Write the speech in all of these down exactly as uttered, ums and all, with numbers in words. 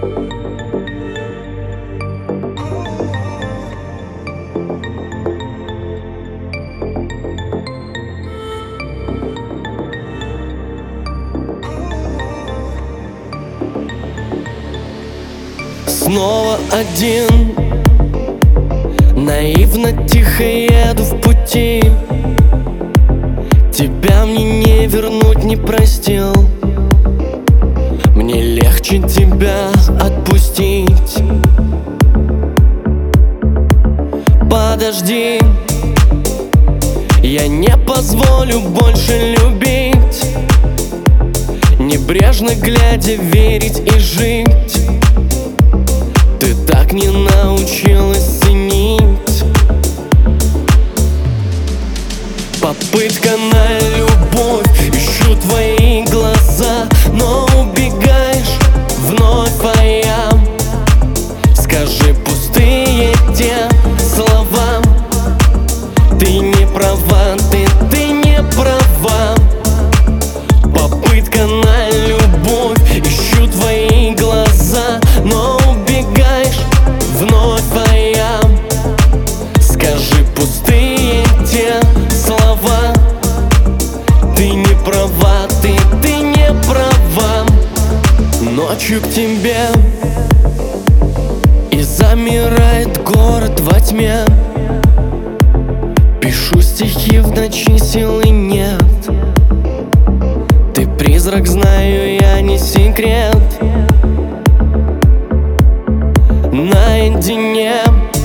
Снова один, наивно тихо еду в пути. Тебя мне не вернуть, не простил. Мне легче тебя отпустить. Подожди, я не позволю больше любить, небрежно глядя, верить и жить. Ты так не научилась ценить. Попытка на любовь, ищу твои глаза, но убегаешь вновь, а я скажи пустые те слова. Ты не права, ты, ты не права. Попытка на любовь, ищу твои глаза, но убегаешь вновь, а я скажи пустые те слова. Ты не права, ты, ты не права. Ночью к тебе и замирает город во тьме. Пишу стихи в ночи, силы нет. Ты призрак, знаю я, не секрет. Наедине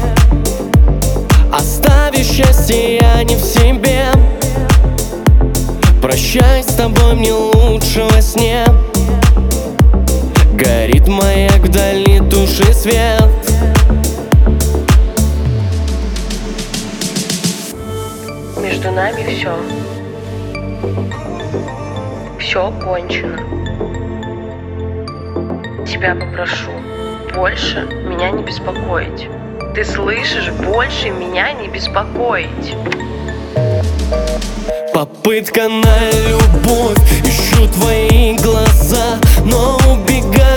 оставишь счастье, я не в себе. Прощай, с тобой мне лучше во сне. Горит маяк вдали, туши свет. Между нами все, все кончено. Тебя попрошу больше меня не беспокоить. Ты слышишь? Больше меня не беспокоить. Попытка на любовь, ищу твои глаза, но убегаю